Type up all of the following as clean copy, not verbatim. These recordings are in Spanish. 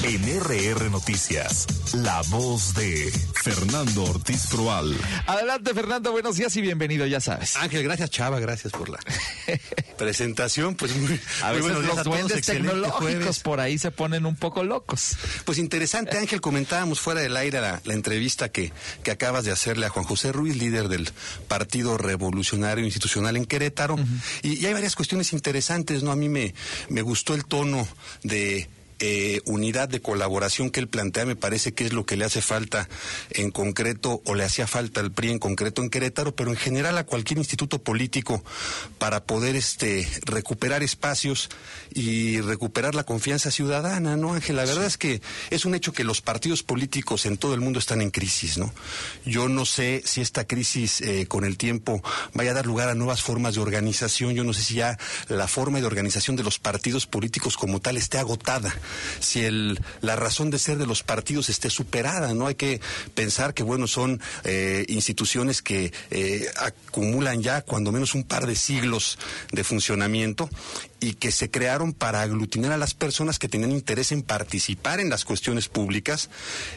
En RR Noticias, la voz de Fernando Ortiz Proal. Adelante, Fernando, buenos días y bienvenido, ya sabes. Ángel, gracias, Chava, gracias por la presentación. Pues a veces buenos días los duendes tecnológicos jueves. Por ahí se ponen un poco locos. Pues interesante, Ángel, comentábamos fuera del aire la entrevista que acabas de hacerle a Juan José Ruiz, líder del Partido Revolucionario Institucional en Querétaro, y hay varias cuestiones interesantes, ¿no? A mí me gustó el tono de unidad de colaboración que él plantea. Me parece que es lo que le hace falta en concreto, o le hacía falta al PRI en concreto en Querétaro, pero en general a cualquier instituto político, para poder recuperar espacios y recuperar la confianza ciudadana, ¿no, Ángel? La verdad es que es un hecho que los partidos políticos en todo el mundo están en crisis, ¿no? Yo no sé si esta crisis con el tiempo vaya a dar lugar a nuevas formas de organización. Yo no sé si ya la forma de organización de los partidos políticos como tal esté agotada, si la razón de ser de los partidos esté superada, ¿no? Hay que pensar que, bueno, son instituciones que acumulan ya cuando menos un par de siglos de funcionamiento y que se crearon para aglutinar a las personas que tenían interés en participar en las cuestiones públicas,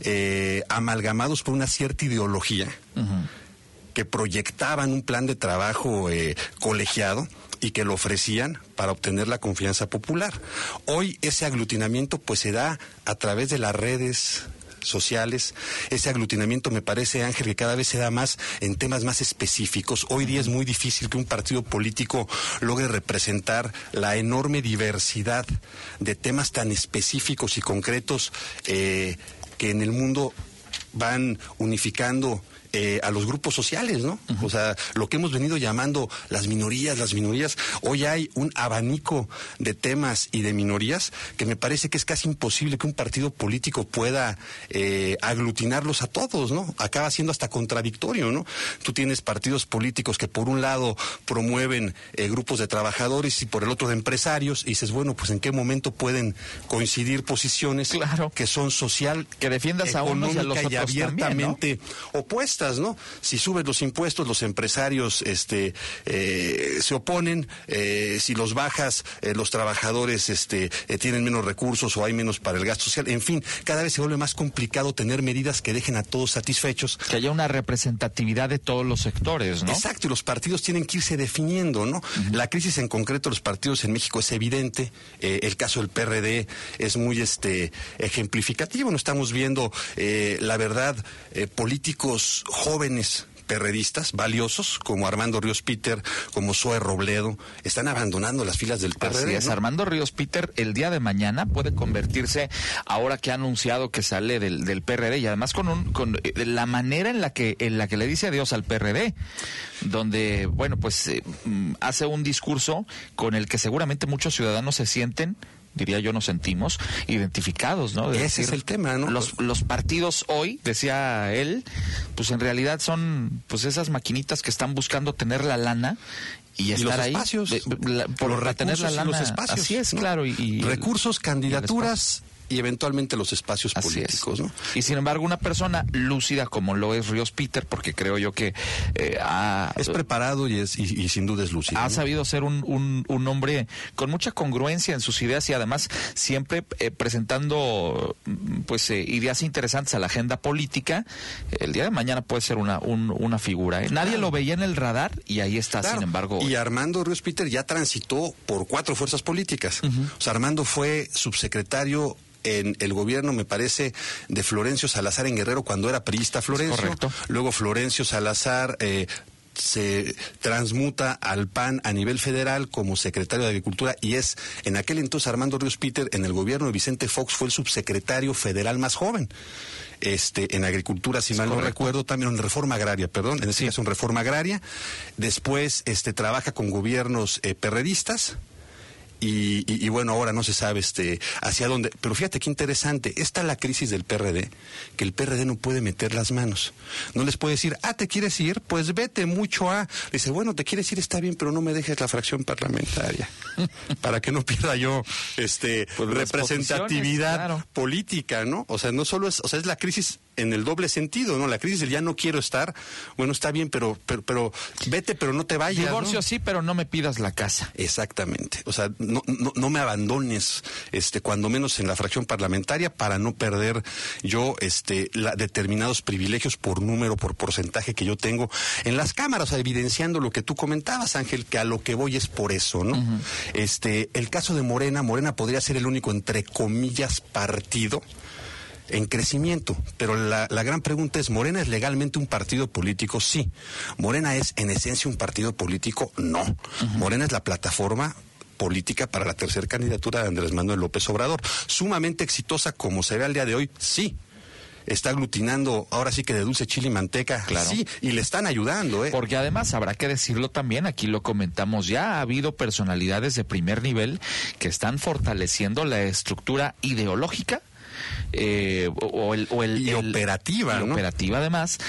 amalgamados por una cierta ideología, que proyectaban un plan de trabajo colegiado y que lo ofrecían para obtener la confianza popular. Hoy ese aglutinamiento pues se da a través de las redes sociales. Ese aglutinamiento, me parece, Ángel, que cada vez se da más en temas más específicos. Hoy día es muy difícil que un partido político logre representar la enorme diversidad de temas tan específicos y concretos que en el mundo van unificando a los grupos sociales, ¿no? O sea, lo que hemos venido llamando las minorías, hoy hay un abanico de temas y de minorías que me parece que es casi imposible que un partido político pueda aglutinarlos a todos, ¿no? Acaba siendo hasta contradictorio, ¿no? Tú tienes partidos políticos que por un lado promueven grupos de trabajadores y por el otro de empresarios, y dices, bueno, pues en qué momento pueden coincidir posiciones que son social, que defiendas a unos y a los otros y abiertamente también, ¿no? opuestas, ¿no? Si subes los impuestos, los empresarios se oponen. Si los bajas, los trabajadores tienen menos recursos o hay menos para el gasto social. En fin, cada vez se vuelve más complicado tener medidas que dejen a todos satisfechos. Que haya una representatividad de todos los sectores, ¿no? Exacto, y los partidos tienen que irse definiendo, ¿no? La crisis en concreto de los partidos en México es evidente. El caso del PRD es muy ejemplificativo. No estamos viendo, la verdad, políticos jóvenes perredistas, valiosos, como Armando Ríos Peter, como Zoe Robledo, están abandonando las filas del PRD. Así es, ¿no? Armando Ríos Peter el día de mañana puede convertirse, ahora que ha anunciado que sale del PRD, y además con la manera en la que le dice adiós al PRD, donde, bueno, pues hace un discurso con el que seguramente muchos ciudadanos se sienten, diría yo, nos sentimos identificados, ¿no? Ese es el tema, ¿no? Los partidos hoy, decía él, pues en realidad son pues esas maquinitas que están buscando tener la lana y estar los ahí espacios, por retener la lana. Los espacios, así es, ¿no? claro. Y recursos, candidaturas y eventualmente los espacios políticos, ¿no? Y sin embargo, una persona lúcida como lo es Ríos Peter, porque creo yo que es preparado y sin duda es lúcido, ha ¿no? sabido ser un hombre con mucha congruencia en sus ideas y además siempre presentando pues ideas interesantes a la agenda política. El día de mañana puede ser una figura, ¿eh? Nadie lo veía en el radar y ahí está, sin embargo. Y Armando Ríos Peter ya transitó por 4 fuerzas políticas. O sea, Armando fue subsecretario en el gobierno, me parece, de Florencio Salazar en Guerrero, cuando era priista Florencio. Correcto. Luego Florencio Salazar se transmuta al PAN a nivel federal como secretario de Agricultura, y es en aquel entonces Armando Ríos Peter, en el gobierno de Vicente Fox, fue el subsecretario federal más joven en Agricultura, si mal no recuerdo, también en Reforma Agraria, perdón, en ese caso en Reforma Agraria. Después trabaja con gobiernos perredistas. Y bueno, ahora no se sabe hacia dónde. Pero fíjate qué interesante, está la crisis del PRD, que el PRD no puede meter las manos. No les puede decir, ¿te quieres ir? Pues vete mucho a... Dice, bueno, te quieres ir, está bien, pero no me dejes la fracción parlamentaria. Para que no pierda yo pues representatividad política, ¿no? O sea, no solo es... O sea, es la crisis en el doble sentido, ¿no? La crisis del ya no quiero estar, bueno, está bien, pero vete, pero no te vayas. Divorcio, ¿no? Sí, pero no me pidas la casa. Exactamente. O sea, no me abandones, cuando menos en la fracción parlamentaria, para no perder yo determinados privilegios por número, por porcentaje que yo tengo en las cámaras, o sea, evidenciando lo que tú comentabas, Ángel, que a lo que voy es por eso, ¿no? Uh-huh. El caso de Morena podría ser el único, entre comillas, partido en crecimiento, pero la gran pregunta es, ¿Morena es legalmente un partido político? Sí. ¿Morena es en esencia un partido político? No. Uh-huh. Morena es la plataforma política para la tercera candidatura de Andrés Manuel López Obrador. Sumamente exitosa como se ve al día de hoy, sí. Está aglutinando, ahora sí que de dulce, chile y manteca, claro. Sí, y le están ayudando, ¿eh? Porque además habrá que decirlo también, aquí lo comentamos ya, ha habido personalidades de primer nivel que están fortaleciendo la estructura ideológica operativa, ¿no? Operativa además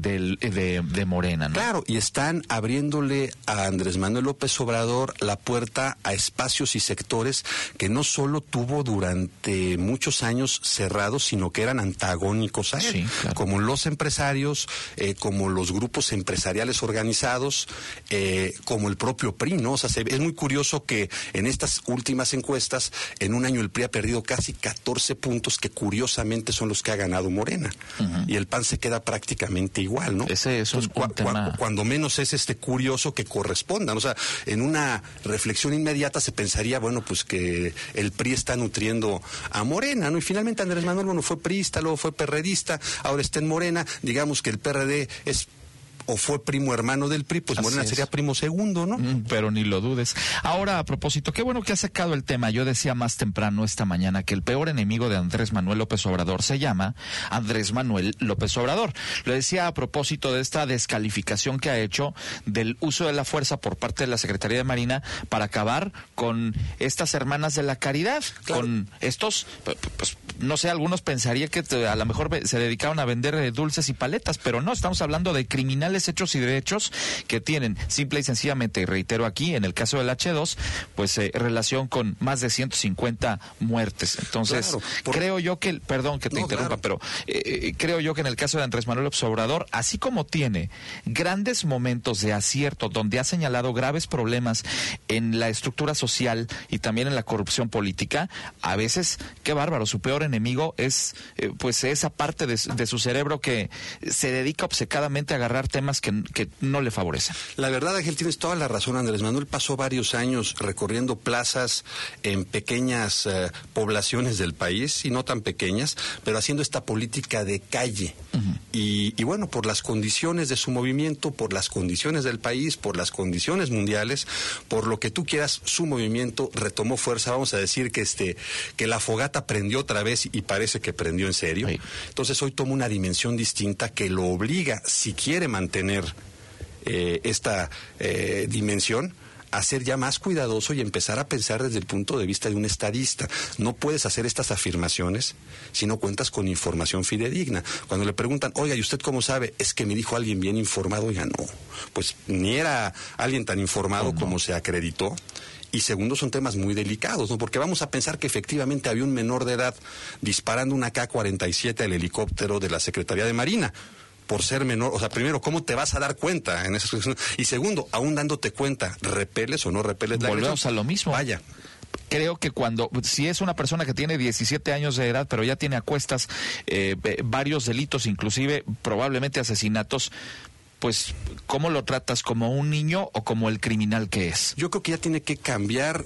de Morena, ¿no? Claro, y están abriéndole a Andrés Manuel López Obrador la puerta a espacios y sectores que no solo tuvo durante muchos años cerrados, sino que eran antagónicos a él, sí, claro. Como los empresarios, como los grupos empresariales organizados, como el propio PRI, ¿no? O sea, es muy curioso que en estas últimas encuestas, en un año el PRI ha perdido casi 14 puntos, que curiosamente son los que ha ganado Morena. Uh-huh. Y el PAN se queda prácticamente igual, ¿no? Ese es un tema... Cuando menos es curioso que correspondan. O sea, en una reflexión inmediata se pensaría, bueno, pues que el PRI está nutriendo a Morena, ¿no? Y finalmente Andrés Manuel, bueno, fue priista, luego fue perredista, ahora está en Morena. Digamos que el PRD es... o fue primo hermano del PRI, pues Morena sería primo segundo, ¿no? Pero ni lo dudes. Ahora, a propósito, qué bueno que has sacado el tema. Yo decía más temprano esta mañana que el peor enemigo de Andrés Manuel López Obrador se llama Andrés Manuel López Obrador. Lo decía a propósito de esta descalificación que ha hecho del uso de la fuerza por parte de la Secretaría de Marina para acabar con estas hermanas de la caridad, claro. Con estos, pues, no sé, algunos pensarían que a lo mejor se dedicaron a vender dulces y paletas, pero no, estamos hablando de criminales hechos y derechos que tienen simple y sencillamente, y reitero aquí, en el caso del H2, pues relación con más de 150 muertes. Entonces, claro, creo yo que, perdón que te interrumpa, claro. Pero creo yo que en el caso de Andrés Manuel López Obrador, así como tiene grandes momentos de acierto donde ha señalado graves problemas en la estructura social y también en la corrupción política, a veces, qué bárbaro, su peor enemigo es pues esa parte de su cerebro que se dedica obcecadamente a agarrar temas que no le favorecen. La verdad, Ángel, tienes toda la razón. Andrés Manuel pasó varios años recorriendo plazas en pequeñas poblaciones del país, y no tan pequeñas, pero haciendo esta política de calle. Uh-huh. Y bueno, por las condiciones de su movimiento, por las condiciones del país, por las condiciones mundiales, por lo que tú quieras, su movimiento retomó fuerza. Vamos a decir que la fogata prendió otra vez, y parece que prendió en serio. Sí. Entonces hoy toma una dimensión distinta que lo obliga, si quiere mantener esta dimensión, a ser ya más cuidadoso y empezar a pensar desde el punto de vista de un estadista. No puedes hacer estas afirmaciones si no cuentas con información fidedigna. Cuando le preguntan, oiga, ¿y usted cómo sabe? Es que me dijo alguien bien informado. Oiga, no, pues ni era alguien tan informado como se acreditó. Y segundo, son temas muy delicados, ¿no? Porque vamos a pensar que efectivamente había un menor de edad disparando una K-47 al helicóptero de la Secretaría de Marina. Por ser menor, o sea, primero, ¿cómo te vas a dar cuenta en esas situaciones? Y segundo, aún dándote cuenta, ¿repeles o no repeles la agresión? Volvemos a lo mismo. Vaya. Creo que si es una persona que tiene 17 años de edad, pero ya tiene a cuestas varios delitos, inclusive probablemente asesinatos, pues, ¿cómo lo tratas? ¿Como un niño o como el criminal que es? Yo creo que ya tiene que cambiar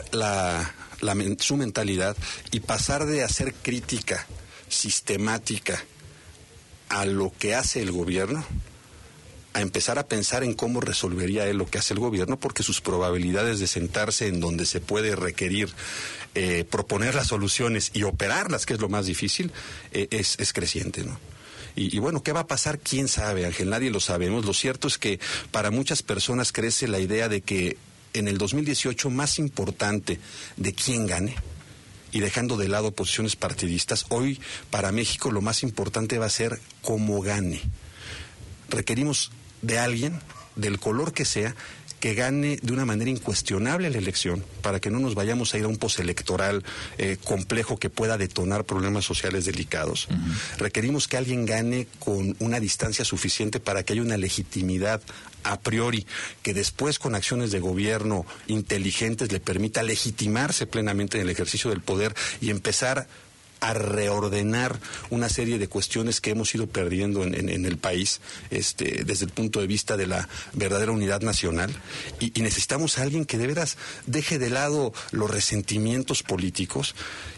su mentalidad y pasar de hacer crítica sistemática a lo que hace el gobierno, a empezar a pensar en cómo resolvería él lo que hace el gobierno, porque sus probabilidades de sentarse en donde se puede requerir proponer las soluciones y operarlas, que es lo más difícil, es creciente, ¿no? Y bueno, ¿qué va a pasar? ¿Quién sabe, Ángel? Nadie lo sabemos. Lo cierto es que para muchas personas crece la idea de que en el 2018, más importante de quién gane, y dejando de lado posiciones partidistas, hoy para México lo más importante va a ser cómo gane. Requerimos de alguien, del color que sea, que gane de una manera incuestionable la elección, para que no nos vayamos a ir a un postelectoral complejo que pueda detonar problemas sociales delicados. Requerimos que alguien gane con una distancia suficiente para que haya una legitimidad a priori, que después con acciones de gobierno inteligentes le permita legitimarse plenamente en el ejercicio del poder y empezar a reordenar una serie de cuestiones que hemos ido perdiendo en el país, desde el punto de vista de la verdadera unidad nacional, y necesitamos a alguien que de veras deje de lado los resentimientos políticos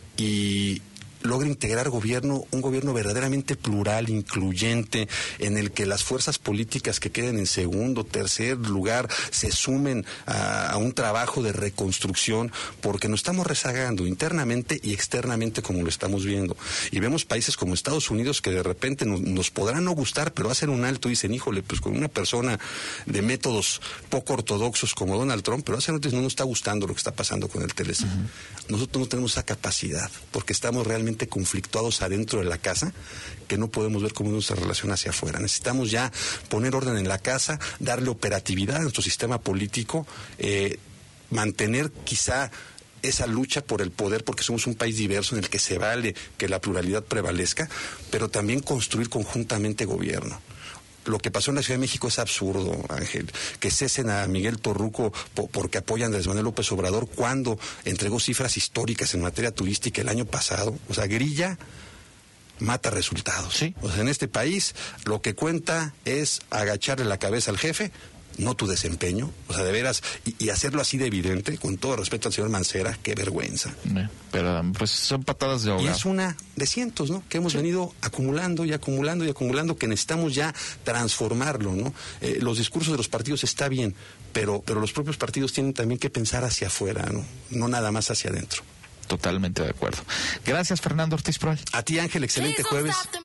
y logre integrar un gobierno verdaderamente plural, incluyente, en el que las fuerzas políticas que queden en segundo, tercer lugar se sumen a un trabajo de reconstrucción, porque nos estamos rezagando internamente y externamente, como lo estamos viendo. Y vemos países como Estados Unidos que de repente nos podrán no gustar, pero hacen un alto y dicen, híjole, pues con una persona de métodos poco ortodoxos como Donald Trump, pero hace rato no nos está gustando lo que está pasando con el TLC. Nosotros no tenemos esa capacidad, porque estamos realmente conflictuados adentro de la casa, que no podemos ver cómo nuestra relación hacia afuera. Necesitamos ya poner orden en la casa, darle operatividad a nuestro sistema político, mantener quizá esa lucha por el poder, porque somos un país diverso en el que se vale que la pluralidad prevalezca, pero también construir conjuntamente gobierno. Lo que pasó en la Ciudad de México es absurdo, Ángel. Que cesen a Miguel Torruco porque apoyan a Andrés Manuel López Obrador cuando entregó cifras históricas en materia turística el año pasado. O sea, grilla mata resultados. Sí. O sea, en este país lo que cuenta es agacharle la cabeza al jefe, no tu desempeño, o sea, de veras, y hacerlo así de evidente, con todo respeto al señor Mancera, qué vergüenza. Pero pues son patadas de ahogado. Y es una de cientos, ¿no?, que hemos venido acumulando y acumulando y acumulando, que necesitamos ya transformarlo, ¿no? Los discursos de los partidos está bien, pero los propios partidos tienen también que pensar hacia afuera, ¿no? No nada más hacia adentro. Totalmente de acuerdo. Gracias, Fernando Ortiz Proal. A ti, Ángel, excelente jueves.